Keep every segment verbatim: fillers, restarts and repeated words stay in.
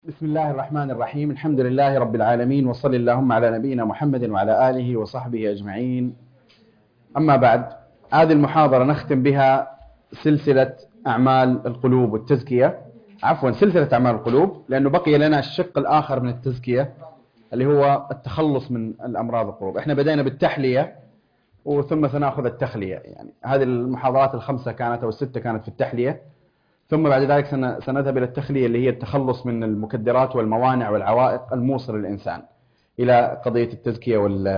بسم الله الرحمن الرحيم. الحمد لله رب العالمين، وصل اللهم على نبينا محمد وعلى آله وصحبه أجمعين. أما بعد، هذه المحاضرة نختم بها سلسلة أعمال القلوب والتزكية، عفوا سلسلة أعمال القلوب، لأنه بقي لنا الشق الآخر من التزكية اللي هو التخلص من الأمراض القلوب. احنا بدأنا بالتحلية وثم سنأخذ التخلية، يعني هذه المحاضرات الخمسة كانت أو الستة كانت في التحلية، ثم بعد ذلك سنذهب إلى التخلية اللي هي التخلص من المكدرات والموانع والعوائق الموصل للإنسان إلى قضية التزكية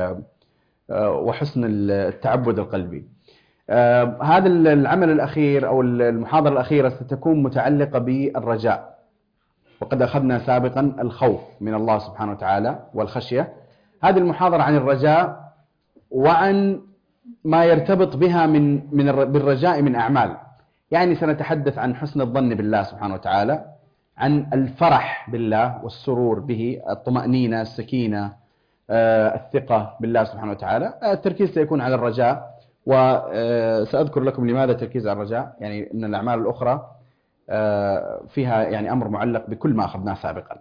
وحسن التعبد القلبي. هذا العمل الأخير أو المحاضرة الأخيرة ستكون متعلقة بالرجاء، وقد أخذنا سابقا الخوف من الله سبحانه وتعالى والخشية. هذه المحاضرة عن الرجاء وعن ما يرتبط بها من من بالرجاء من أعمال. يعني سنتحدث عن حسن الظن بالله سبحانه وتعالى، عن الفرح بالله والسرور به، الطمأنينة، السكينة، الثقة بالله سبحانه وتعالى. التركيز سيكون على الرجاء، وسأذكر لكم لماذا التركيز على الرجاء، يعني أن الأعمال الأخرى فيها يعني أمر معلق بكل ما أخذناه سابقا.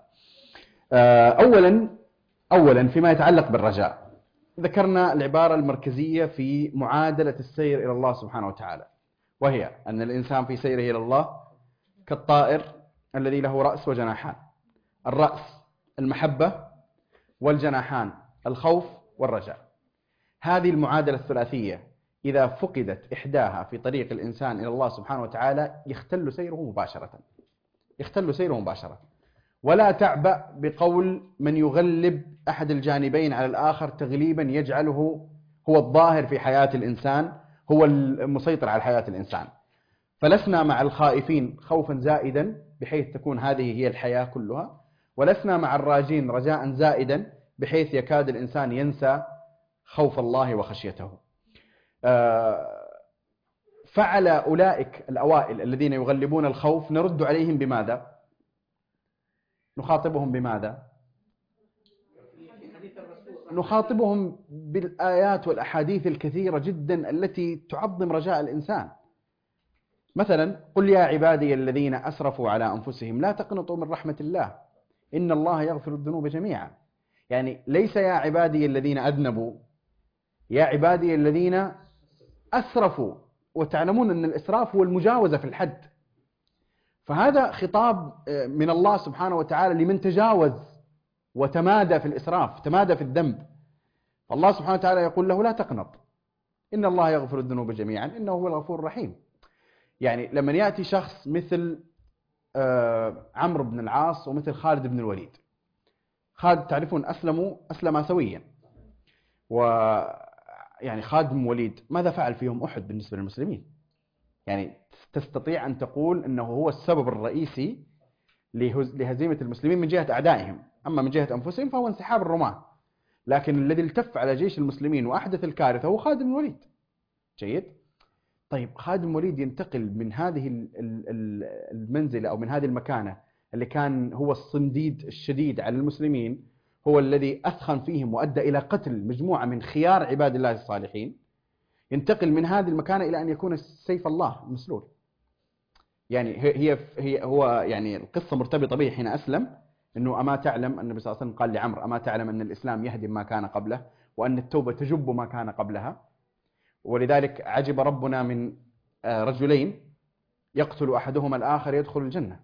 أولا أولا فيما يتعلق بالرجاء، ذكرنا العبارة المركزية في معادلة السير إلى الله سبحانه وتعالى، وهي أن الإنسان في سيره إلى الله كالطائر الذي له رأس وجناحان. الرأس المحبة، والجناحان الخوف والرجاء. هذه المعادلة الثلاثية إذا فقدت إحداها في طريق الإنسان إلى الله سبحانه وتعالى يختل سيره مباشرة، يختل سيره مباشرة. ولا تعبأ بقول من يغلب أحد الجانبين على الآخر تغليبا يجعله هو الظاهر في حياة الإنسان، هو المسيطر على حياة الإنسان. فلسنا مع الخائفين خوفا زائدا بحيث تكون هذه هي الحياة كلها، ولسنا مع الراجين رجاء زائدا بحيث يكاد الإنسان ينسى خوف الله وخشيته. فعلى أولئك الأوائل الذين يغلبون الخوف نرد عليهم بماذا؟ نخاطبهم بماذا؟ نخاطبهم بالآيات والأحاديث الكثيرة جدا التي تعظم رجاء الإنسان. مثلا قل يا عبادي الذين أسرفوا على أنفسهم لا تقنطوا من رحمة الله إن الله يغفر الذنوب جميعا. يعني ليس يا عبادي الذين أذنبوا، يا عبادي الذين أسرفوا، وتعلمون أن الإسراف هو المجاوزة في الحد. فهذا خطاب من الله سبحانه وتعالى لمن تجاوز وتمادى في الإسراف، تمادى في الذنب. فالله سبحانه وتعالى يقول له لا تقنط إن الله يغفر الذنوب جميعا إنه هو الغفور الرحيم. يعني لما يأتي شخص مثل عمرو بن العاص ومثل خالد بن الوليد، خالد تعرفون أسلموا أسلما سويا، ويعني خالد بن الوليد ماذا فعل في يوم أحد بالنسبة للمسلمين؟ يعني تستطيع أن تقول أنه هو السبب الرئيسي لهزيمة المسلمين من جهة أعدائهم، أما من جهة أنفسهم فهو انسحاب الرماة. لكن الذي التف على جيش المسلمين وأحدث الكارثة هو خالد بن الوليد. جيد. طيب خالد بن الوليد ينتقل من هذه المنزلة أو من هذه المكانة اللي كان هو الصنديد الشديد على المسلمين، هو الذي أثخن فيهم وأدى إلى قتل مجموعة من خيار عباد الله الصالحين، ينتقل من هذه المكانة إلى أن يكون سيف الله المسلول. يعني هي هي هو يعني القصة مرتبطة به حين أسلم، أنه أما تعلم، النبي صلى الله عليه وسلم قال لعمر أما تعلم أن الإسلام يهدم ما كان قبله وأن التوبة تجب ما كان قبلها. ولذلك عجب ربنا من رجلين يقتل أحدهما الآخر يدخل الجنة.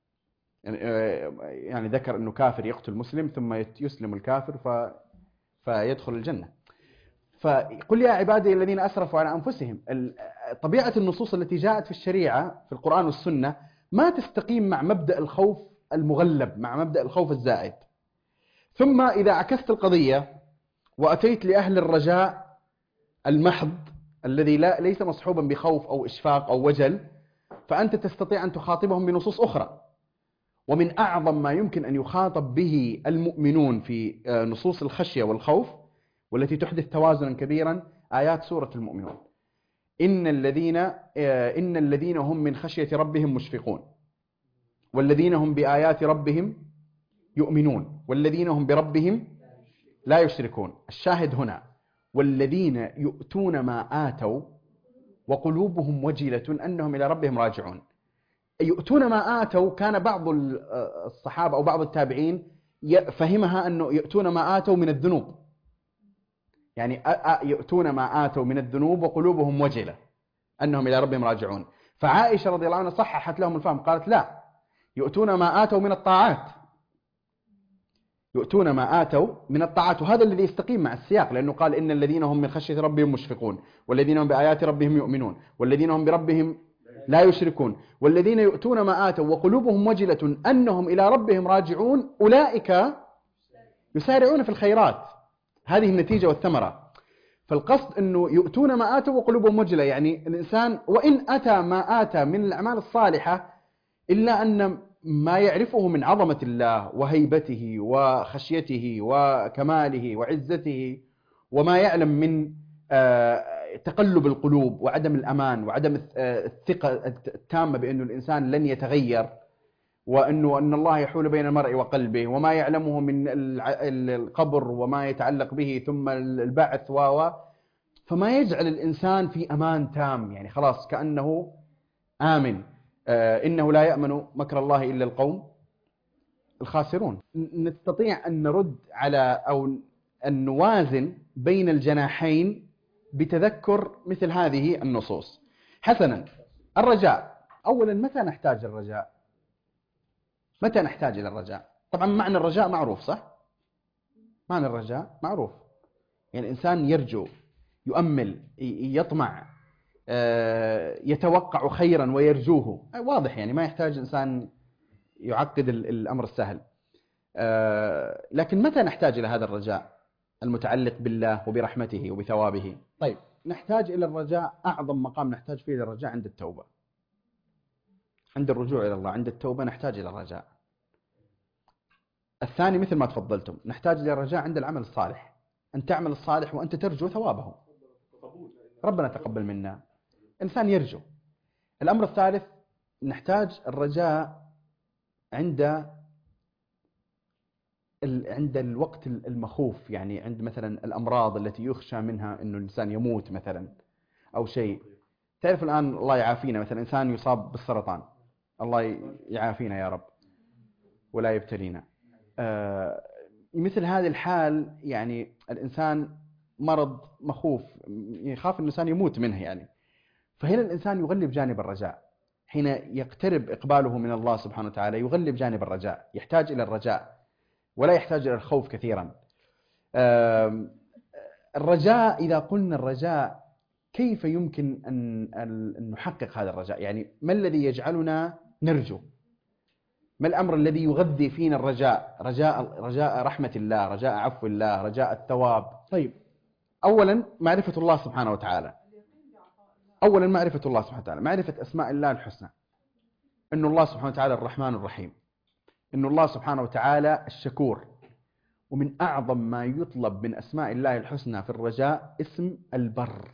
يعني ذكر أنه كافر يقتل مسلم ثم يسلم الكافر ف... فيدخل الجنة. فقل يا عبادي الذين أسرفوا على أنفسهم. طبيعة النصوص التي جاءت في الشريعة في القرآن والسنة ما تستقيم مع مبدأ الخوف المغلب، مع مبدأ الخوف الزائد. ثم إذا عكست القضية وأتيت لأهل الرجاء المحض الذي لا ليس مصحوبا بخوف أو إشفاق أو وجل، فأنت تستطيع أن تخاطبهم بنصوص أخرى. ومن أعظم ما يمكن أن يخاطب به المؤمنون في نصوص الخشية والخوف والتي تحدث توازنا كبيرا آيات سورة المؤمنون. إن الذين إن الذين هم من خشية ربهم مشفقون والذين هم بآيات ربهم يؤمنون والذين هم بربهم لا يشركون. الشاهد هنا والذين يؤتون ما آتوا وقلوبهم وجلة أنهم إلى ربهم راجعون. يؤتون ما آتوا، كان بعض الصحابة أو بعض التابعين فهمها أنه يؤتون ما آتوا من الذنوب، يعني يؤتون ما آتوا من الذنوب وقلوبهم وجلة أنهم إلى ربهم راجعون. فعائشة رضي الله عنها صححت لهم الفهم، قالت لا، يؤتون ما آتوا من الطاعات، يؤتون ما آتوا من الطاعات. وهذا الذي يستقيم مع السياق، لأنه قال إن الذين هم من خشية ربهم مشفقون، والذين هم بآيات ربهم يؤمنون، والذين هم بربهم لا يشركون، والذين يؤتون ما آتوا وقلوبهم وجلة أنهم إلى ربهم راجعون أولئك يسارعون في الخيرات. هذه النتيجة والثمرة. فالقصد أنه يؤتون ما آتوا وقلوبهم وجلة، يعني الإنسان وإن أتى ما آتى من الأعمال الصالحة إلا أن ما يعرفه من عظمة الله وهيبته وخشيته وكماله وعزته، وما يعلم من تقلب القلوب وعدم الأمان وعدم الثقة التامة بأنه الإنسان لن يتغير، وأنه أن الله يحول بين المرء وقلبه، وما يعلمه من القبر وما يتعلق به ثم البعث و فما يجعل الإنسان في أمان تام، يعني خلاص كأنه آمن. إنه لا يأمن مكر الله إلا القوم الخاسرون. نستطيع أن نرد على أو أن نوازن بين الجناحين بتذكر مثل هذه النصوص. حسنا، الرجاء. أولا، متى نحتاج الرجاء؟ متى نحتاج إلى الرجاء؟ طبعا معنى الرجاء معروف، صح؟ معنى الرجاء معروف، يعني الإنسان يرجو، يؤمل، يطمع، يتوقع خيرا ويرجوه، واضح، يعني ما يحتاج إنسان يعقد الأمر السهل. لكن متى نحتاج إلى هذا الرجاء المتعلق بالله وبرحمته وبثوابه؟ طيب، نحتاج إلى الرجاء، أعظم مقام نحتاج فيه إلى الرجاء عند التوبة، عند الرجوع إلى الله، عند التوبة نحتاج إلى الرجاء. الثاني مثل ما تفضلتم، نحتاج إلى الرجاء عند العمل الصالح، أن تعمل الصالح وأنت ترجو ثوابه، ربنا تقبل منا، إنسان يرجو. الأمر الثالث، نحتاج الرجاء عند عند الوقت المخوف، يعني عند مثلا الأمراض التي يخشى منها أنه الإنسان يموت مثلا أو شيء. تعرف الآن الله يعافينا، مثلا إنسان يصاب بالسرطان، الله يعافينا يا رب ولا يبتلينا. آه مثل هذه الحال، يعني الإنسان مرض مخوف، يخاف الإنسان يموت منه يعني. فهنا الإنسان يغلب جانب الرجاء، حين يقترب إقباله من الله سبحانه وتعالى يغلب جانب الرجاء، يحتاج إلى الرجاء ولا يحتاج إلى الخوف كثيرا. الرجاء، إذا قلنا الرجاء، كيف يمكن أن نحقق هذا الرجاء؟ يعني ما الذي يجعلنا نرجو؟ ما الأمر الذي يغذي فينا الرجاء؟ رجاء رجاء رحمة الله، رجاء عفو الله، رجاء الثواب. طيب، أولا معرفة الله سبحانه وتعالى. أولا معرفة الله سبحانه وتعالى، معرفة أسماء الله الحسنى، أن الله سبحانه وتعالى الرحمن الرحيم، أن الله سبحانه وتعالى الشكور. ومن أعظم ما يطلب من أسماء الله الحسنى في الرجاء اسم البر،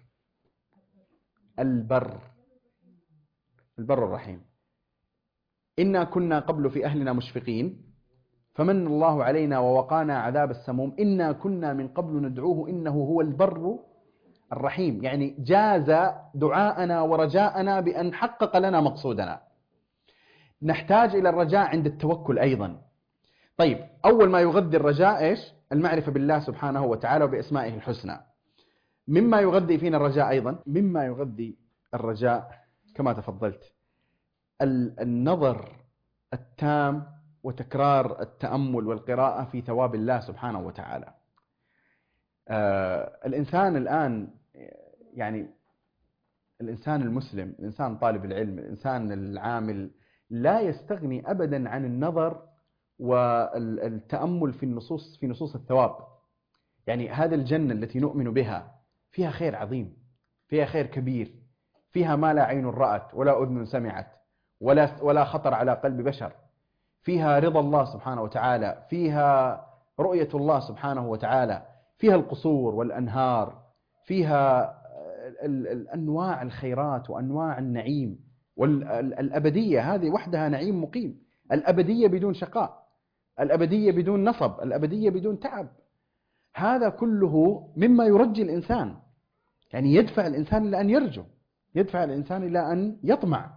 البر البر الرحيم. إنا كنا قبل في أهلنا مشفقين فمن الله علينا ووقانا عذاب السموم إنا كنا من قبل ندعوه إنه هو البر الرحيم. يعني جاز دعاءنا ورجاءنا بأن حقق لنا مقصودنا. نحتاج إلى الرجاء عند التوكل أيضا. طيب، أول ما يغذي الرجاء إيش؟ المعرفة بالله سبحانه وتعالى وبأسمائه الحسنى. مما يغذي فينا الرجاء أيضا، مما يغذي الرجاء كما تفضلت، النظر التام وتكرار التأمل والقراءة في ثواب الله سبحانه وتعالى. آه الإنسان الآن، يعني الإنسان المسلم، الإنسان طالب العلم، الإنسان العامل، لا يستغني أبدا عن النظر والتأمل في النصوص، في نصوص الثواب. يعني هذه الجنة التي نؤمن بها فيها خير عظيم، فيها خير كبير، فيها ما لا عين رأت ولا أذن سمعت ولا ولا خطر على قلب بشر. فيها رضا الله سبحانه وتعالى، فيها رؤية الله سبحانه وتعالى، فيها القصور والأنهار، فيها الأنواع الخيرات وأنواع النعيم والأبدية. هذه وحدها نعيم مقيم، الأبدية بدون شقاء، الأبدية بدون نصب، الأبدية بدون تعب. هذا كله مما يرجي الإنسان، يعني يدفع الإنسان إلى أن يرجو، يدفع الإنسان إلى أن يطمع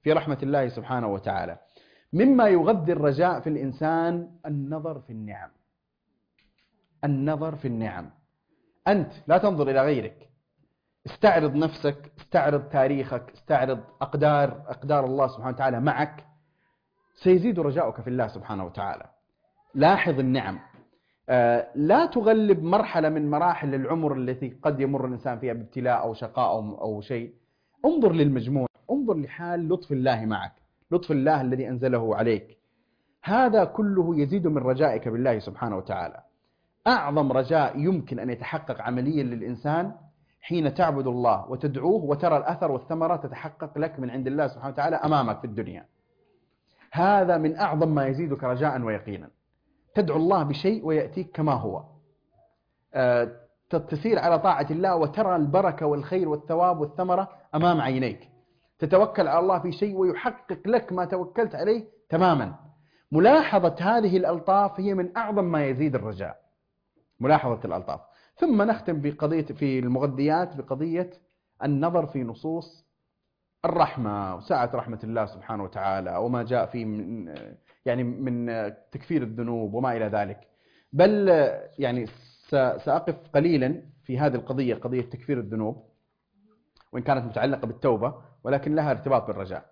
في رحمة الله سبحانه وتعالى. مما يغذي الرجاء في الإنسان النظر في النعم. النظر في النعم. أنت لا تنظر إلى غيرك، استعرض نفسك، استعرض تاريخك، استعرض أقدار أقدار الله سبحانه وتعالى معك، سيزيد رجاؤك في الله سبحانه وتعالى. لاحظ النعم. آه لا تغلب مرحلة من مراحل العمر التي قد يمر الإنسان فيها بابتلاء أو شقاء أو, أو شيء. انظر للمجموع، انظر لحال لطف الله معك، لطف الله الذي أنزله عليك. هذا كله يزيد من رجائك بالله سبحانه وتعالى. أعظم رجاء يمكن أن يتحقق عمليا للإنسان حين تعبد الله وتدعوه وترى الأثر والثمرة تتحقق لك من عند الله سبحانه وتعالى أمامك في الدنيا. هذا من أعظم ما يزيدك رجاء ويقينا. تدعو الله بشيء ويأتيك كما هو. أه تسير على طاعة الله وترى البركة والخير والثواب والثمرة أمام عينيك. تتوكل على الله في شيء ويحقق لك ما توكلت عليه تماما. ملاحظة هذه الألطاف هي من أعظم ما يزيد الرجاء، ملاحظة الألطاف. ثم نختم بقضية في المغذيات بقضية النظر في نصوص الرحمة وسعة رحمة الله سبحانه وتعالى وما جاء فيه من يعني من تكفير الذنوب وما إلى ذلك. بل يعني سأقف قليلا في هذه القضية، قضية تكفير الذنوب، وإن كانت متعلقة بالتوبة ولكن لها ارتباط بالرجاء.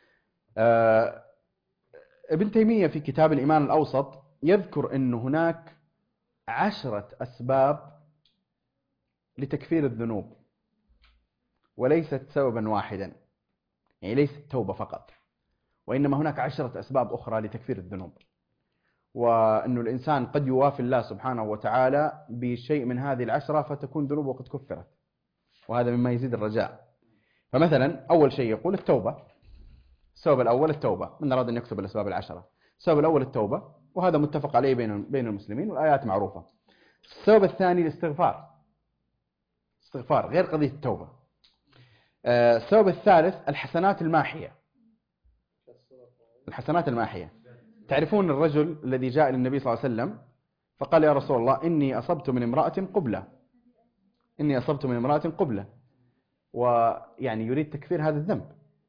ابن تيمية في كتاب الإيمان الأوسط يذكر أن هناك عشرة أسباب لتكفير الذنوب وليست سببا واحدا، يعني ليست التوبة فقط، وإنما هناك عشرة أسباب أخرى لتكفير الذنوب، وأن الإنسان قد يوافي الله سبحانه وتعالى بشيء من هذه العشرة فتكون ذنوبه قد كفرت، وهذا مما يزيد الرجاء. فمثلا أول شيء يقول التوبة. السبب الأول التوبة، من أراد أن يكتب الأسباب العشرة. السبب الأول التوبة، وهذا متفق عليه بين بين المسلمين والآيات معروفة. السبب الثاني الاستغفار، استغفار غير قضية التوبة. السبب الثالث الحسنات الماحية. الحسنات الماحية، تعرفون الرجل الذي جاء للنبي صلى الله عليه وسلم فقال يا رسول الله إني أصبت من امرأة قبلة، إني أصبت من امرأة قبلة، ويعني يريد تكفير هذا الذنب.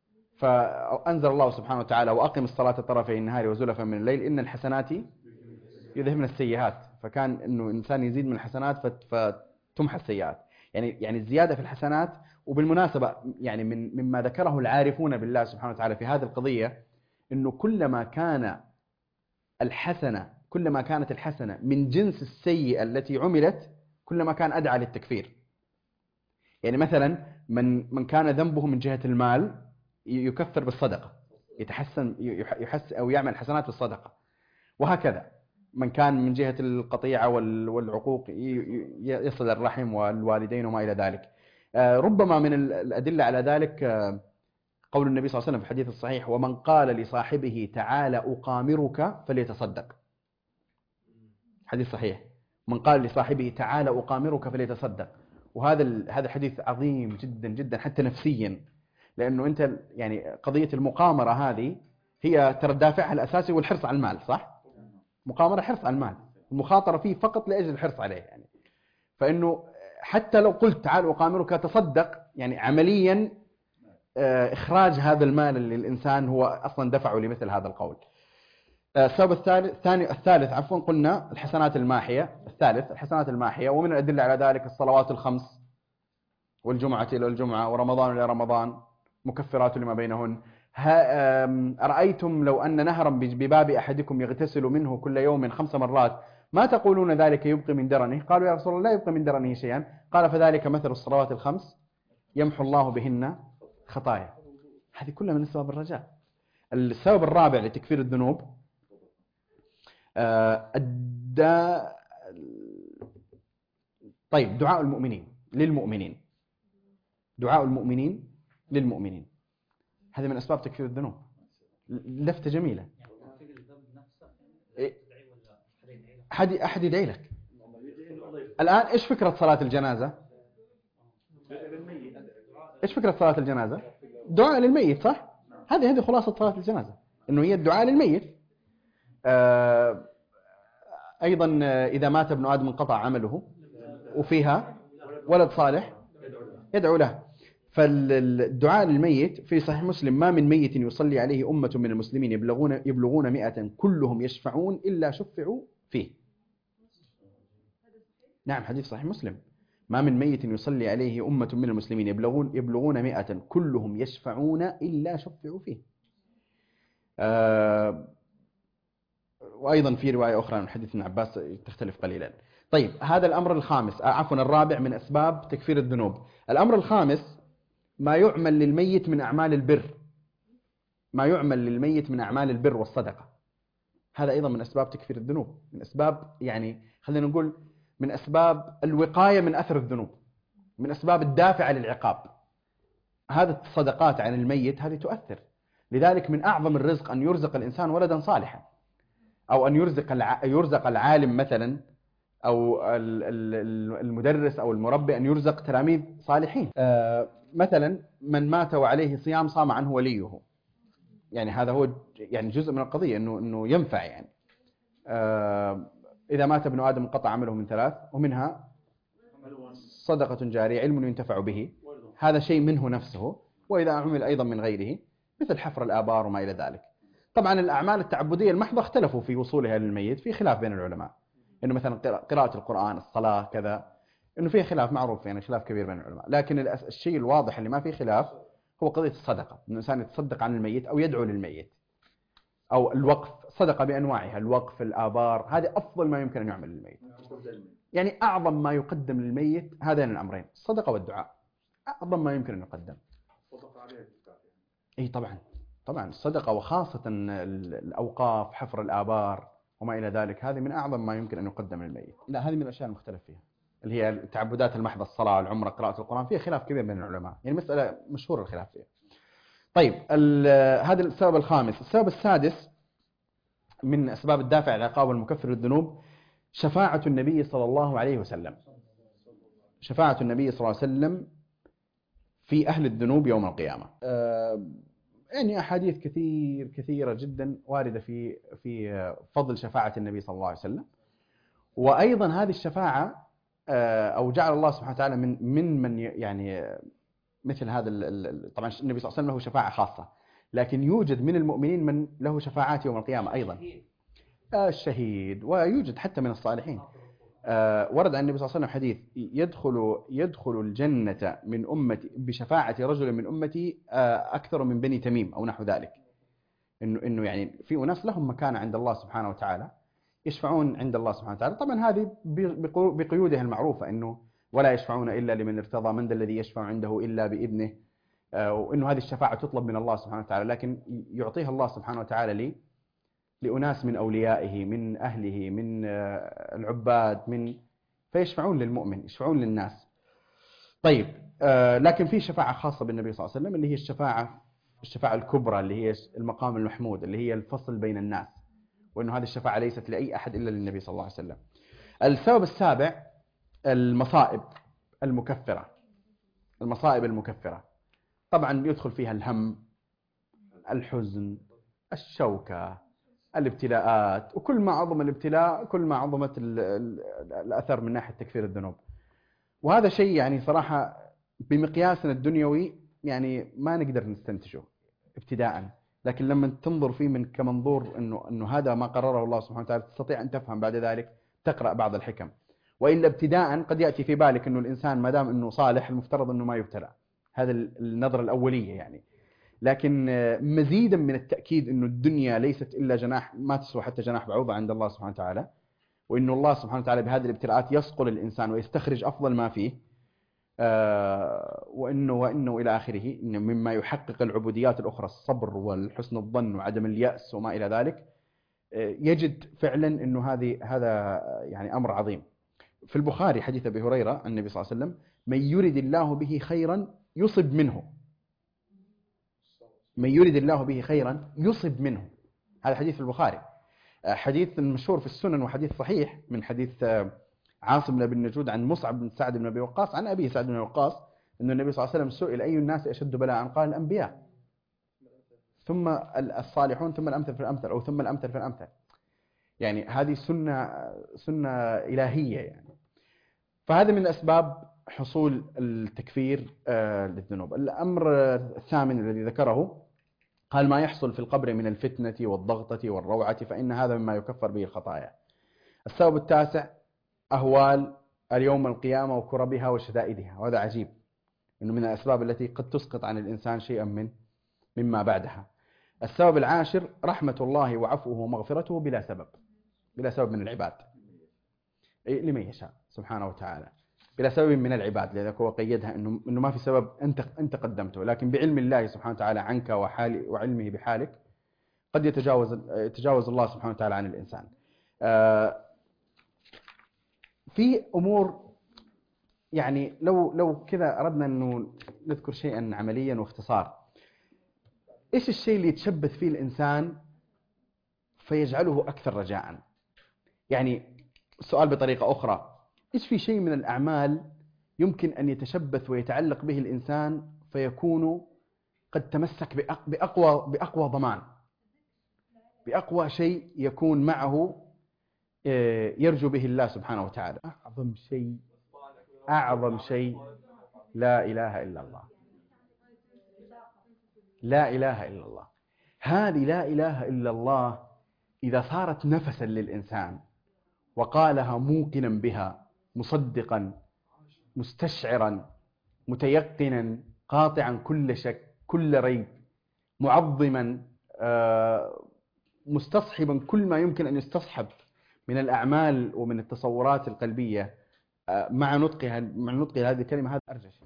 فأنزل الله سبحانه وتعالى وأقم الصلاة طرفي النهار وزلفا من الليل إن الحسنات يذهبن السيئات. فكان إنه إنسان يزيد من الحسنات فتمحى السيئات، يعني يعني الزيادة في الحسنات. وبالمناسبة يعني من مما ذكره العارفون بالله سبحانه وتعالى في هذه القضية إنه كلما كان الحسنة كلما كانت الحسنة من جنس السيئة التي عملت كلما كان أدعى للتكفير. يعني مثلا من من كان ذنبه من جهة المال يكفر بالصدقة، يتحسن يحس أو يعمل حسنات بالصدقة، وهكذا من كان من جهة القطيعة والعقوق يصل الرحم والوالدين وما إلى ذلك. ربما من الأدلة على ذلك قول النبي صلى الله عليه وسلم في الحديث الصحيح ومن قال لصاحبه تعالى أقامرك فليتصدق. حديث صحيح، من قال لصاحبه تعالى أقامرك فليتصدق. وهذا هذا حديث عظيم جدا جدا حتى نفسيا، لأنه أنت يعني قضية المقامرة هذه هي ترى دافعها الأساسي والحرص على المال، صح؟ مقامرة حرص على المال، المخاطرة فيه فقط لأجل الحرص عليه. يعني فإنه حتى لو قلت تعال أقامرك تصدق، يعني عمليا إخراج هذا المال اللي الإنسان هو أصلا دفعه لمثل هذا القول. السبب الثالث الثاني الثالث عفوا قلنا الحسنات الماحية. الثالث الحسنات الماحية، ومن الأدلة على ذلك الصلوات الخمس والجمعة إلى الجمعة ورمضان إلى رمضان مكفرات لما بينهن. أرأيتم لو أن نهرا بباب أحدكم يغتسل منه كل يوم خمس مرات ما تقولون ذلك يبقي من درنه؟ قالوا يا رسول الله لا يبقي من درنه شيئا. قال فذلك مثل الصلوات الخمس يمحو الله بهن خطايا. هذه كلها من أسباب الرجاء. السبب الرابع لتكفير الذنوب الدا طيب دعاء المؤمنين للمؤمنين، دعاء المؤمنين للمؤمنين، هذه من أسباب تكفير الذنوب. لفتة جميلة. أحد أحد يدعي لك الآن. إيش فكرة صلاة الجنازة؟ إيش فكرة صلاة الجنازة؟ دعاء للميت، صح؟ هذه هذه خلاصة صلاة الجنازة، إنه هي الدعاء للميت. آه أيضا إذا مات ابن آدم انقطع عمله، وفيها ولد صالح يدعو له. فالدعاء للميت في صحيح مسلم: ما من ميت يصلي عليه أمة من المسلمين يبلغون يبلغون مئة كلهم يشفعون إلا شفعوا فيه. نعم، حديث صحيح مسلم: ما من ميت يصلي عليه أمة من المسلمين يبلغون يبلغون مئة كلهم يشفعون إلا شفعوا فيه. آه وأيضا في رواية أخرى من حديث ابن عباس تختلف قليلا. طيب، هذا الأمر الخامس، آه عفوا الرابع من أسباب تكفير الذنوب. الأمر الخامس: ما يعمل للميت من أعمال البر، ما يعمل للميت من أعمال البر والصدقة. هذا أيضا من أسباب تكفير الذنوب، من أسباب يعني خلينا نقول من أسباب الوقاية من أثر الذنوب، من أسباب الدافع للعقاب. هذه الصدقات عن الميت هذه تؤثر. لذلك من أعظم الرزق أن يرزق الإنسان ولدا صالحا، أو أن يرزق يرزق العالم مثلا، أو المدرس أو المربي أن يرزق تلاميذ صالحين. آه مثلا من مات وعليه صيام صام عنه وليه، يعني هذا هو يعني جزء من القضية، إنه إنه ينفع يعني. آه إذا مات ابن آدم انقطع عمله من ثلاث، ومنها صدقة جارية، علم ينتفع به، هذا شيء منه نفسه، وإذا عمل أيضا من غيره مثل حفر الآبار وما إلى ذلك. طبعا الأعمال التعبدية المحضة اختلفوا في وصولها للميت، في خلاف بين العلماء، إنه مثلا قراءة القرآن، الصلاة، كذا، إنه فيه خلاف معروف، يعني خلاف كبير بين العلماء. لكن الشيء الواضح اللي ما فيه خلاف هو قضية الصدقة، إنه الإنسان يتصدق عن الميت أو يدعو للميت، أو الوقف، صدقة بأنواعها، الوقف، الآبار، هذه أفضل ما يمكن أن يعمل للميت. يعني أعظم ما يقدم للميت هذين الأمرين: الصدقة والدعاء، أعظم ما يمكن أن يقدم. أي طبعا طبعا الصدقة، وخاصة الأوقاف، حفر الآبار وما إلى ذلك، هذه من أعظم ما يمكن أن يقدم للميت. لا، هذه من الأشياء المختلف فيها، اللي هي التعبدات المحضة، الصلاة، العمرة، قراءة القرآن، فيها خلاف كبير بين العلماء، يعني مسألة مشهور الخلاف فيها. طيب، هذا السبب الخامس. السبب السادس من أسباب الدافع العقاب والمكفر للذنوب: شفاعة النبي صلى الله عليه وسلم. شفاعة النبي صلى الله عليه وسلم في أهل الذنوب يوم القيامة. أه يعني أحاديث كثير كثيرة جدا واردة في في فضل شفاعة النبي صلى الله عليه وسلم. وأيضا هذه الشفاعة أو جعل الله سبحانه وتعالى من من من يعني مثل هذا. طبعا النبي صلى الله عليه وسلم له شفاعة خاصة، لكن يوجد من المؤمنين من له شفاعات يوم القيامة أيضا. الشهيد، ويوجد حتى من الصالحين. ورد عن النبي صلى الله عليه وسلم حديث: يدخل يدخل الجنة من أمتي بشفاعة رجل من أمتي أكثر من بني تميم أو نحو ذلك. إنه إنه يعني في أناس لهم مكانة عند الله سبحانه وتعالى، يشفعون عند الله سبحانه وتعالى. طبعا هذه بقيودها المعروفة، إنه ولا يشفعون إلا لمن ارتضى، من ذا الذي يشفع عنده إلا بإذنه، وإنه هذه الشفاعة تطلب من الله سبحانه وتعالى، لكن يعطيها الله سبحانه وتعالى لي لأناس من أوليائه، من أهله، من العباد، من فيشفعون للمؤمن، يشفعون للناس. طيب، لكن في شفاعة خاصة بالنبي صلى الله عليه وسلم، اللي هي الشفاعة الشفاعة الكبرى، اللي هي المقام المحمود، اللي هي الفصل بين الناس، وأنه هذه الشفاعة ليست لأي أحد إلا للنبي صلى الله عليه وسلم. السبب السابع: المصائب المكفرة. المصائب المكفرة طبعا يدخل فيها الهم، الحزن، الشوكة، الابتلاءات، وكل ما عظم الابتلاء كل ما عظمت الأثر من ناحية تكفير الذنوب. وهذا شيء يعني صراحة بمقياسنا الدنيوي يعني ما نقدر نستنتجه ابتداء، لكن لما تنظر فيه من كمنظور إنه إنه هذا ما قرره الله سبحانه وتعالى، تستطيع أن تفهم بعد ذلك، تقرأ بعض الحكم. وإلا ابتداء قد يأتي في بالك إنه الإنسان ما دام إنه صالح المفترض إنه ما يبتلى، هذا النظرة الأولية يعني. لكن مزيدا من التأكيد إنه الدنيا ليست إلا جناح، ما تسوى حتى جناح بعوضة عند الله سبحانه وتعالى، وإنه الله سبحانه وتعالى بهذه الابتلاءات يصقل الإنسان ويستخرج أفضل ما فيه، آه وإنه وإنه إلى آخره، إنه مما يحقق العبوديات الأخرى، الصبر والحسن الظن وعدم اليأس وما إلى ذلك، آه يجد فعلا إنه هذه هذا يعني أمر عظيم. في البخاري حديث أبي هريرة عن النبي صلى الله عليه وسلم: من يرد الله به خيرا يصب منه. من يرد الله به خيرا يصب منه. هذا حديث في البخاري. حديث مشهور في السنن وحديث صحيح من حديث عاصم بن النجود عن مصعب بن سعد بن أبي وقاص عن أبيه سعد بن وقاص أن النبي صلى الله عليه وسلم سئل: أي الناس أشد بلاء؟ قال: الأنبياء، ثم الصالحون، ثم الأمثل في الأمثل، أو ثم الأمثل في الأمثل. يعني هذه سنة سنة إلهية يعني. فهذا من أسباب حصول التكفير للذنوب. الأمر الثامن الذي ذكره قال ما يحصل في القبر من الفتنة والضغطة والروعة فإن هذا مما يكفر به الخطايا. السبب التاسع أهوال اليوم القيامة وكربها وشدائدها، وهذا عجيب إنه من الأسباب التي قد تسقط عن الإنسان شيئا من مما بعدها. السبب العاشر رحمة الله وعفوه ومغفرته بلا سبب، بلا سبب من العباد لمن يشاء سبحانه وتعالى، بلا سبب من العباد، لذلك هو قيدها إنه إنه ما في سبب أنت أنت قدمته، لكن بعلم الله سبحانه وتعالى عنك وحال وعلمه بحالك قد يتجاوز يتجاوز الله سبحانه وتعالى عن الإنسان. في أمور يعني لو لو كذا أردنا إنه نذكر شيئا عمليا واختصار، إيش الشيء اللي يتشبث فيه الإنسان فيجعله أكثر رجاء؟ يعني السؤال بطريقة أخرى، إيش في شيء من الأعمال يمكن أن يتشبث ويتعلق به الإنسان فيكون قد تمسك بأقوى بأقوى ضمان، بأقوى شيء يكون معه يرجو به الله سبحانه وتعالى؟ أعظم شيء أعظم شيء لا إله إلا الله، لا إله إلا الله. هذه لا إله إلا الله إذا صارت نفسا للإنسان وقالها موقنا بها مصدقا مستشعرا متيقنا قاطعا كل شك كل ريب معظما مستصحبا كل ما يمكن أن يستصحب من الأعمال ومن التصورات القلبية مع نطقها مع نطق هذه الكلمة، هذا أرجى شيء،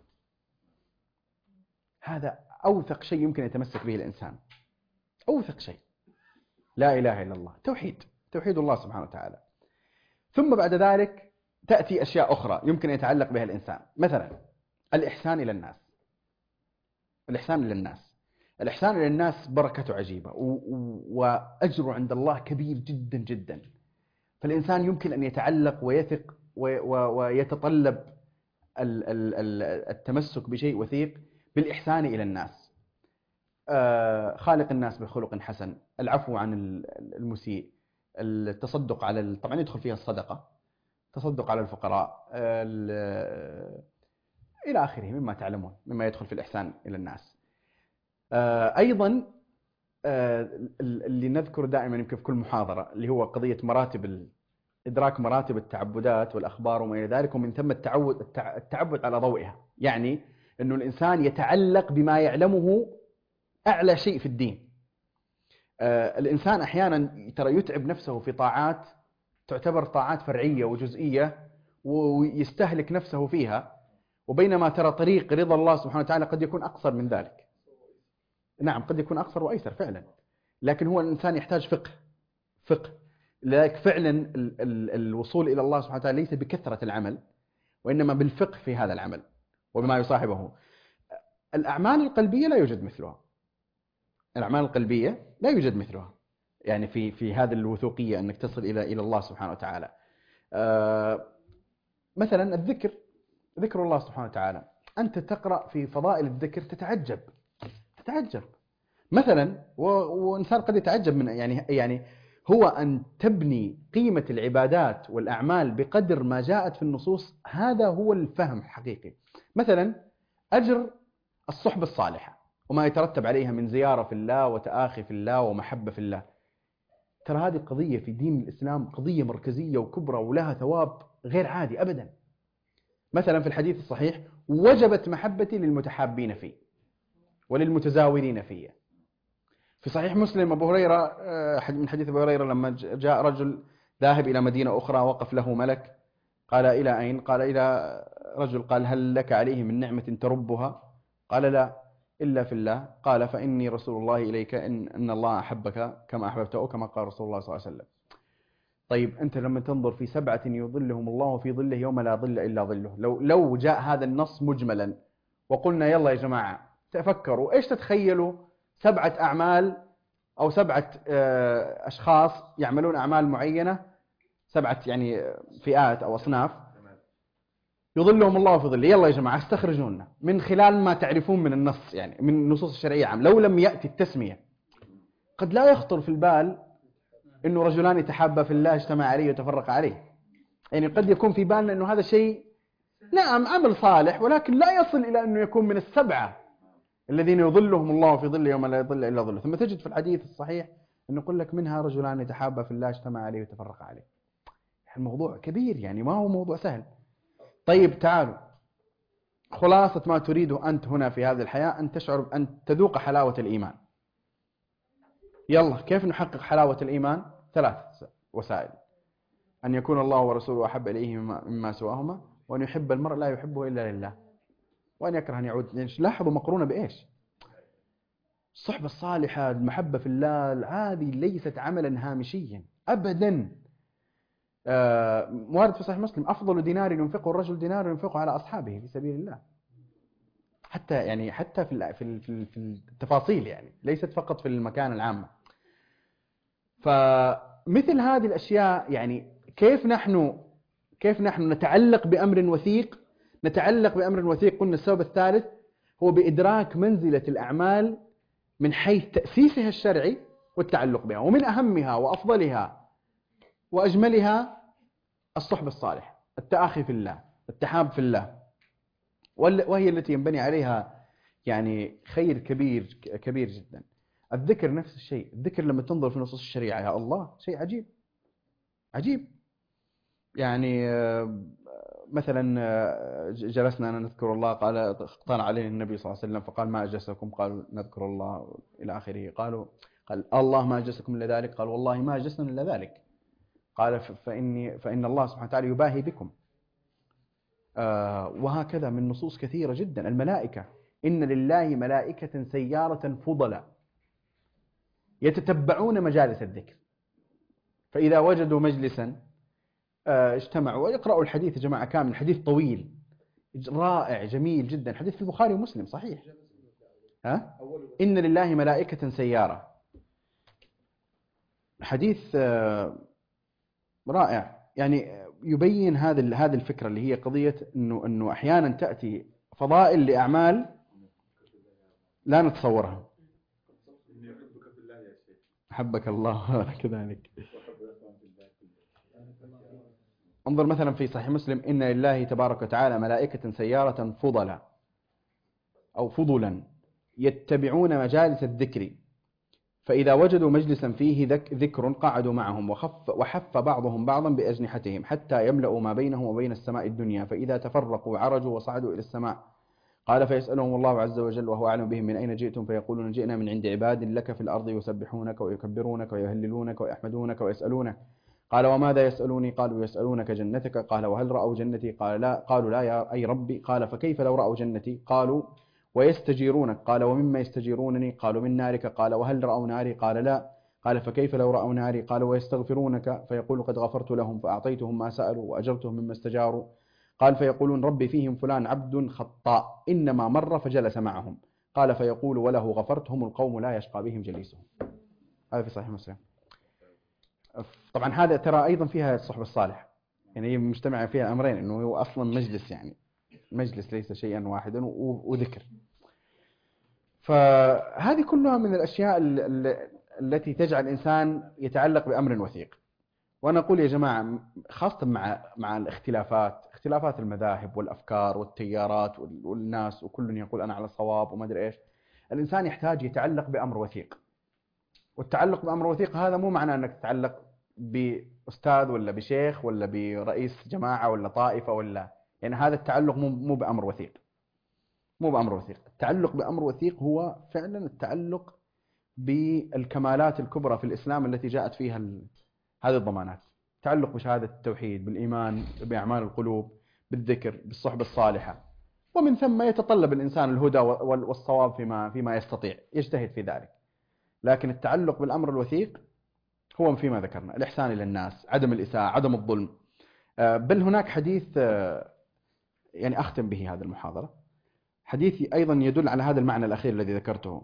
هذا أوثق شيء يمكن يتمسك به الإنسان، أوثق شيء لا إله إلا الله، توحيد توحيد الله سبحانه وتعالى. ثم بعد ذلك تأتي أشياء أخرى يمكن يتعلق بها الإنسان، مثلا الإحسان إلى الناس. الإحسان إلى الناس الإحسان إلى الناس بركته عجيبة وأجره عند الله كبير جدا جدا، فالإنسان يمكن أن يتعلق ويثق ويتطلب التمسك بشيء وثيق بالإحسان إلى الناس. خالق الناس بخلق حسن، العفو عن المسيء، التصدق على طبعا يدخل فيها الصدقة، تصدق على الفقراء إلى آخره مما تعلمون مما يدخل في الإحسان إلى الناس. أيضا اللي نذكر دائما يمكن في كل محاضرة اللي هو قضية مراتب إدراك مراتب التعبدات والأخبار وما إلى ذلك، ومن ثم التعود التعبد على ضوئها، يعني أنه الإنسان يتعلق بما يعلمه أعلى شيء في الدين. الإنسان أحيانا ترى يتعب نفسه في طاعات تعتبر طاعات فرعية وجزئية ويستهلك نفسه فيها، وبينما ترى طريق رضا الله سبحانه وتعالى قد يكون أقصر من ذلك. نعم قد يكون أقصر وأيسر فعلا، لكن هو الإنسان يحتاج فقه فقه لذلك فعلا ال ال الوصول إلى الله سبحانه وتعالى ليس بكثرة العمل وإنما بالفقه في هذا العمل وبما يصاحبه. الأعمال القلبية لا يوجد مثلها، الأعمال القلبية لا يوجد مثلها يعني في في هذه الوثوقية أنك تصل إلى إلى الله سبحانه وتعالى. آه مثلا الذكر، ذكر الله سبحانه وتعالى، أنت تقرأ في فضائل الذكر تتعجب تتعجب مثلا، وإنسان قد يتعجب من يعني يعني هو أن تبني قيمة العبادات والأعمال بقدر ما جاءت في النصوص، هذا هو الفهم الحقيقي. مثلا أجر الصحبة الصالحة وما يترتب عليها من زيارة في الله وتآخي في الله ومحبة في الله، ترى هذه قضية في دين الإسلام قضية مركزية وكبرى ولها ثواب غير عادي أبدا. مثلا في الحديث الصحيح وجبت محبتي للمتحابين فيه وللمتزاورين فيه. في صحيح مسلم أبو هريرة من حديث أبو هريرة لما جاء رجل ذاهب إلى مدينة أخرى وقف له ملك قال إلى أين؟ قال إلى رجل، قال هل لك عليه من نعمة تربها؟ قال لا إلا في الله. قال فإني رسول الله إليك إن, إن الله أحبك كما أحببته كما قال رسول الله صلى الله عليه وسلم. طيب أنت لما تنظر في سبعة يظلهم الله في ظله يوم لا ظل إلا ظله، لو, لو جاء هذا النص مجملا وقلنا يلا يا جماعة تفكروا إيش تتخيلوا سبعة أعمال أو سبعة أشخاص يعملون أعمال معينة، سبعة يعني فئات أو أصناف يظلهم الله في ظله، يلا يا جماعة استخرجونا من خلال ما تعرفون من النص يعني من النصوص الشرعية عام. لو لم يأتي التسمية قد لا يخطر في البال إنه رجلان يتحابا في الله اجتمع عليه وتفرق عليه، يعني قد يكون في بالنا إنه هذا شيء نعم عمل صالح، ولكن لا يصل إلى أنه يكون من السبعة الذين يظلهم الله في ظله يوم لا يظل إلا ظله. ثم تجد في الحديث الصحيح أنه يقول لك منها رجلان يتحابا في الله اجتمع عليه وتفرق عليه. الموضوع كبير يعني، ما هو موضوع سهل. طيب تعالوا، خلاصة ما تريده أنت هنا في هذه الحياة أن تشعر أن تذوق حلاوة الإيمان. يلا كيف نحقق حلاوة الإيمان؟ ثلاث وسائل: أن يكون الله ورسوله أحب إليه مما سواهما، وأن يحب المرء لا يحبه إلا لله، وأن يكره أن يعود. لاحظوا مقرونة بإيش؟ الصحبة الصالحة، المحبة في الله، هذه ليست عملا هامشيا أبدا. آه وارد في صحيح مسلم: أفضل دينار ينفقه الرجل دينار ينفقه على أصحابه في سبيل الله. حتى يعني حتى في في في التفاصيل، يعني ليست فقط في المكان العامة. فمثل هذه الأشياء، يعني كيف نحن كيف نحن نتعلق بأمر وثيق نتعلق بأمر وثيق قلنا السبب الثالث هو بإدراك منزلة الأعمال من حيث تأسيسها الشرعي والتعلق بها. ومن أهمها وأفضلها وأجملها الصحبة الصالحة، التآخي في الله، التحاب في الله، وهي التي ينبني عليها يعني خير كبير كبير جدا. الذكر نفس الشيء. الذكر لما تنظر في نصوص الشريعة يا الله شيء عجيب عجيب. يعني مثلا جلسنا نذكر الله، قال اقترح عليه النبي صلى الله عليه وسلم فقال: ما أجلسكم؟ قالوا: نذكر الله إلى آخره. قالوا: قال الله ما أجلسكم إلا ذلك؟ قال: والله ما أجلسنا إلا ذلك. قال: فإني فإن الله سبحانه وتعالى يباهي بكم. آه وهكذا من نصوص كثيرة جدا. الملائكة: إن لله ملائكة سيارة فضلا يتتبعون مجالس الذكر، فإذا وجدوا مجلسا اجتمعوا. ويقرأوا الحديث يا جماعة كامل، حديث طويل رائع جميل جدا، حديث في البخاري ومسلم صحيح. ها؟ إن لله ملائكة سيارة، حديث رائع. يعني يبين هذه هذه الفكرة اللي هي قضية إنه إنه أحيانا تأتي فضائل لأعمال لا نتصورها. أحبك الله كذلك. انظر مثلا في صحيح مسلم: إن لله تبارك وتعالى ملائكة سيارة فضلا أو فضلا يتبعون مجالس الذكر، فإذا وجدوا مجلسا فيه ذكر قعدوا معهم، وخف وحف بعضهم بعضا بأجنحتهم حتى يملأوا ما بينهم وبين السماء الدنيا، فإذا تفرقوا عرجوا وصعدوا إلى السماء. قال: فيسألهم الله عز وجل وهو أعلم بهم: من أين جئتم؟ فيقولون: جئنا من عند عباد لك في الأرض يسبحونك ويكبرونك ويهللونك ويحمدونك ويسألونك. قال: وماذا يسألوني؟ قالوا: يسألونك جنتك. قال: وهل رأوا جنتي؟ قال: لا. قالوا: لا يا أي ربي. قال: فكيف لو رأوا جنتي؟ قالوا: ويستجيرونك. قال: ومما يستجيرونني؟ قالوا: من نارك. قال: وهل رأوا ناري؟ قال: لا. قال: فكيف لو رأوا ناري؟ قال: ويستغفرونك. فيقول: قد غفرت لهم فأعطيتهم ما سألوا وأجرتهم مما استجاروا. قال: فيقولون: ربي فيهم فلان عبد خطاء إنما مر فجلس معهم. قال: فيقول: وله غفرت، هم القوم لا يشقى بهم جليسهم. هذا في صحيح مسلم. طبعا هذا ترى أيضا فيها الصحبة الصالحة، يعني هي مجتمع فيها أمرين، إنه هو أصلا مجلس، يعني مجلس ليس شيئا واحدا، وذكر. فهذه كلها من الأشياء التي تجعل الإنسان يتعلق بأمر وثيق. وأنا أقول يا جماعة خاصة مع مع الاختلافات، اختلافات المذاهب والأفكار والتيارات والناس، وكل يقول أنا على صواب وما أدري إيش، الإنسان يحتاج يتعلق بأمر وثيق. والتعلق بأمر وثيق هذا مو معناه أنك تتعلق بأستاذ ولا بشيخ ولا برئيس جماعة ولا طائفة ولا، يعني هذا التعلق مو مو بأمر وثيق، مو بأمر وثيق. التعلق بأمر وثيق هو فعلا التعلق بالكمالات الكبرى في الإسلام التي جاءت فيها هذه الضمانات. تعلق بشهادة التوحيد، بالإيمان، بأعمال القلوب، بالذكر، بالصحبة الصالحة، ومن ثم يتطلب الإنسان الهدى والصواب فيما فيما يستطيع، يجتهد في ذلك. لكن التعلق بالأمر الوثيق هو فيما ذكرنا: الإحسان إلى الناس، عدم الإساءة، عدم الظلم. بل هناك حديث يعني أختم به هذه المحاضرة، حديث أيضا يدل على هذا المعنى الأخير الذي ذكرته.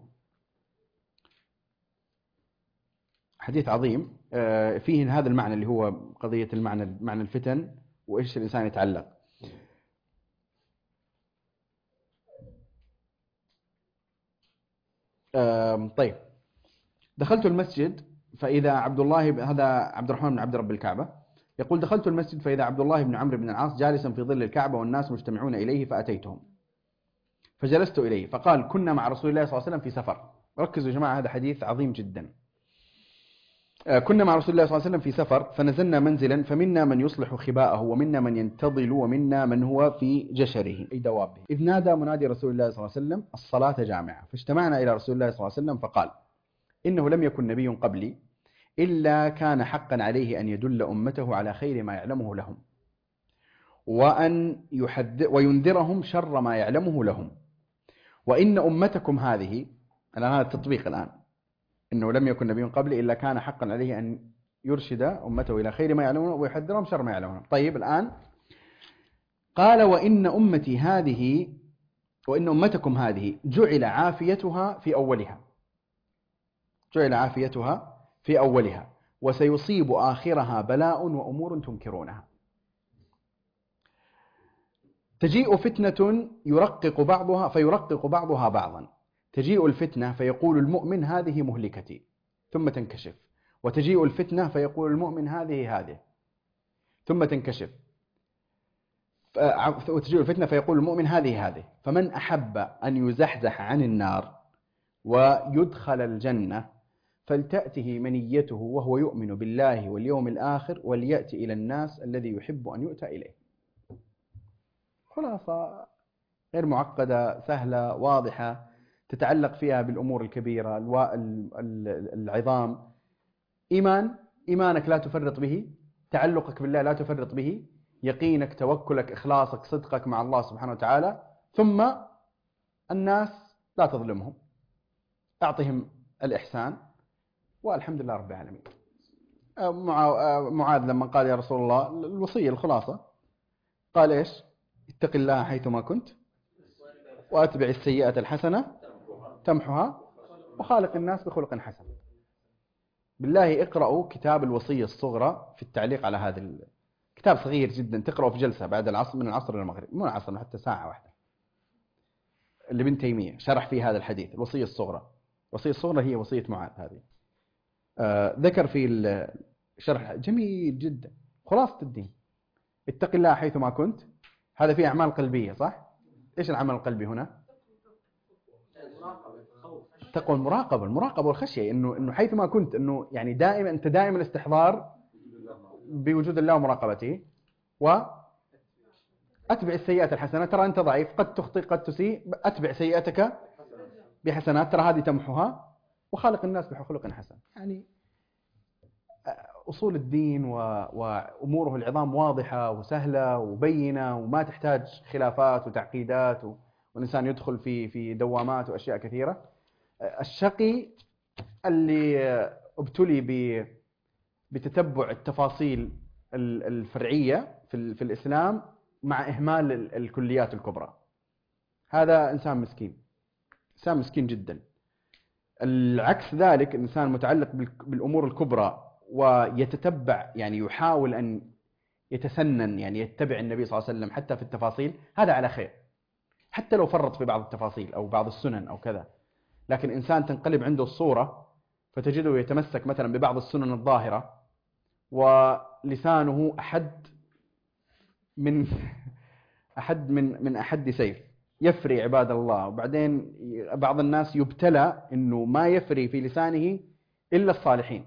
حديث عظيم فيه هذا المعنى اللي هو قضية المعنى معنى الفتن وإيش الإنسان يتعلق. طيب، دخلت المسجد فإذا عبد الله، هذا عبد الرحمن بن عبد رب الكعبة، يقول دخلت المسجد فإذا عبد الله بن عمرو بن العاص جالسا في ظل الكعبة والناس مجتمعون إليه فأتيتهم فجلست إليه فقال كنا مع رسول الله صلى الله عليه وسلم في سفر. ركزوا يا جماعة، هذا حديث عظيم جدا. كنا مع رسول الله صلى الله عليه وسلم في سفر فنزلنا منزلا فمنا من يصلح خباءه ومنا من ينتظل ومنا من هو في جشره أي دوابه، إذ نادى منادي رسول الله صلى الله عليه وسلم الصلاة جامعة. فاجتمعنا إلى رسول الله صلى الله عليه وسلم فقال إنه لم يكن نبي قبلي إلا كان حقا عليه أن يدل أمته على خير ما يعلمه لهم وأن يحد وينذرهم شر ما يعلمه لهم، وإن أمتكم هذه، الآن هذا التطبيق الآن، إنه لم يكن نبي قبلي إلا كان حقا عليه أن يرشد أمته إلى خير ما يعلمون ويحذرهم شر ما يعلمون. طيب الآن قال وإن أمتي هذه وإن أمتكم هذه جعل عافيتها في أولها جعل عافيتها في أولها وسيصيب آخرها بلاء وأمور تنكرونها. تجيء فتنة يرقق بعضها فيرقق بعضها بعضا، تجيء الفتنة فيقول المؤمن هذه مهلكتي ثم تنكشف، وتجيء الفتنة فيقول المؤمن هذه هذه ثم تنكشف، وتجيء الفتنة فيقول المؤمن هذه هذه. فمن أحب أن يزحزح عن النار ويدخل الجنة فلتأته منيته وهو يؤمن بالله واليوم الآخر وليأتي إلى الناس الذي يحب أن يؤتى إليه. خلاصة غير معقدة، سهلة واضحة، تتعلق فيها بالأمور الكبيرة العظام. إيمان إيمانك لا تفرط به، تعلقك بالله لا تفرط به، يقينك، توكلك، إخلاصك، صدقك مع الله سبحانه وتعالى. ثم الناس لا تظلمهم، أعطهم الإحسان، والحمد لله رب العالمين. معاذ لما قال يا رسول الله الوصية الخلاصة، قال إيش؟ اتق الله حيثما كنت وأتبع السيئة الحسنة تمحها وخالق الناس بخلق حسن. بالله اقرأوا كتاب الوصية الصغرى في التعليق على هذا الكتاب، صغير جدا، تقرأه في جلسة بعد العصر، من العصر إلى المغرب، مو العصر، حتى ساعة واحدة، اللي ابن تيمية شرح فيه هذا الحديث الوصية الصغرى. الوصية الصغرى هي وصية معاذ هذه. آه ذكر في الشرح جميل جدا خلاصة الدين. اتق الله حيثما كنت، هذا فيه أعمال قلبية صح؟ إيش العمل القلبي هنا؟ تقوى المراقبة المراقبة والخشية، إنه إنه حيثما كنت، إنه يعني دائما أنت دائما الاستحضار بوجود الله ومراقبته. وأتبع السيئات الحسنات، ترى أنت ضعيف، قد تخطئ قد تسيء، أتبع سيئتك بحسنات، ترى هذه تمحها، وخالق الناس بخلق حسن. يعني أصول الدين وأموره العظام واضحة وسهلة وبينة، وما تحتاج خلافات وتعقيدات والإنسان يدخل في في دوامات وأشياء كثيرة. الشقي اللي ابتلي بتتبع التفاصيل الفرعية في, في الإسلام مع إهمال الكليات الكبرى، هذا إنسان مسكين، إنسان مسكين جدا. العكس ذلك، الإنسان متعلق بالأمور الكبرى ويتتبع، يعني يحاول أن يتسنن، يعني يتبع النبي صلى الله عليه وسلم حتى في التفاصيل، هذا على خير، حتى لو فرط في بعض التفاصيل أو بعض السنن أو كذا. لكن إنسان تنقلب عنده الصورة فتجده يتمسك مثلا ببعض السنن الظاهرة ولسانه أحد من أحد من من أحد سيف، يفري عباد الله. وبعدين بعض الناس يبتلى إنه ما يفري في لسانه إلا الصالحين،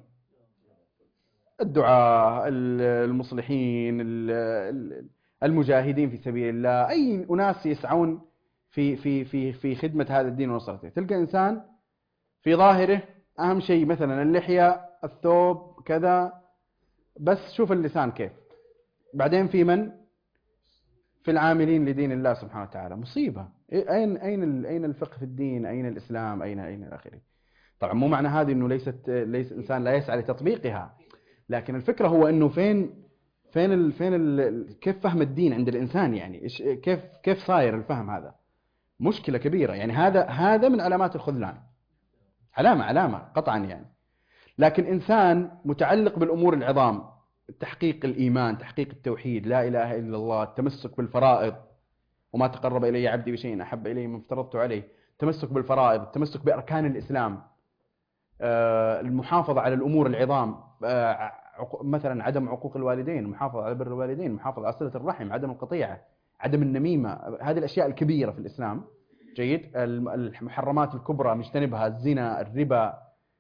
الدعاء، المصلحين، المجاهدين في سبيل الله، أي أناس يسعون في في في في خدمة هذا الدين ونصرته. تلقى إنسان في ظاهره أهم شيء مثلا اللحية، الثوب، كذا، بس شوف اللسان كيف. بعدين في من؟ في العاملين لدين الله سبحانه وتعالى. مصيبة. أين أين أين الفقه في الدين؟ أين الإسلام؟ أين أين الآخرين؟ طبعا مو معنى هذه إنه ليست ليس إنسان لا يسعى لتطبيقها، لكن الفكرة هو إنه فين فين ال فين ال كيف فهم الدين عند الإنسان، يعني إيش كيف كيف صاير الفهم هذا؟ مشكلة كبيرة. يعني هذا هذا من علامات الخذلان، علامة علامة قطعا يعني. لكن إنسان متعلق بالأمور العظام، تحقيق الإيمان، تحقيق التوحيد، لا إله إلا الله، التمسك بالفرائض، وما تقرب إلي عبدي بشيء أحب إلي ما افترضت عليه، التمسك بالفرائض، التمسك بأركان الإسلام، المحافظة على الأمور العظام، مثلا عدم عقوق الوالدين، المحافظة على بر الوالدين، المحافظة على صلة الرحم، عدم القطيعة، عدم النميمة، هذه الأشياء الكبيرة في الإسلام. جيد. المحرمات الكبرى نجتنبها، الزنا، الربا،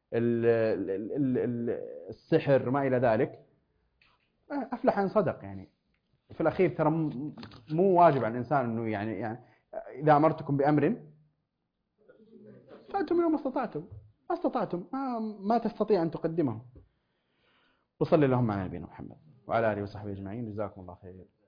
السحر، ما إلى ذلك. أفلح إن صدق. يعني في الأخير ترى مو واجب على الإنسان أنه يعني, يعني إذا أمرتكم بأمر فأتوا منه ما استطعتم، ما استطعتم ما, ما تستطيع أن تقدمه. وصلي اللهم على نبينا محمد وعلى آله وصحبه أجمعين. جزاكم الله خير.